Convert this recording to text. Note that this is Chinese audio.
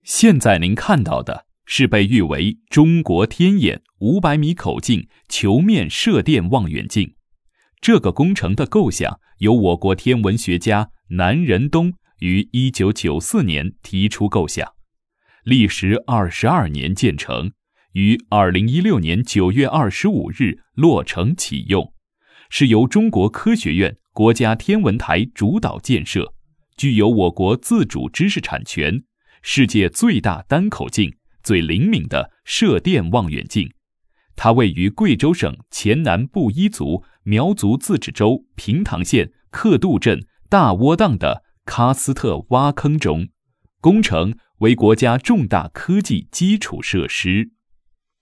现在您看到的是被誉为中国天眼500米口径球面射电望远镜。这个工程的构想由我国天文学家南仁东于1994年提出构想，历时22年建成，于2016年9月25日落成启用，是由中国科学院国家天文台主导建设，具有我国自主知识产权，世界最大单口径、最灵敏的射电望远镜。它位于贵州省黔南布依族苗族自治州平塘县克度镇大窝凼的喀斯特挖坑中，工程为国家重大科技基础设施。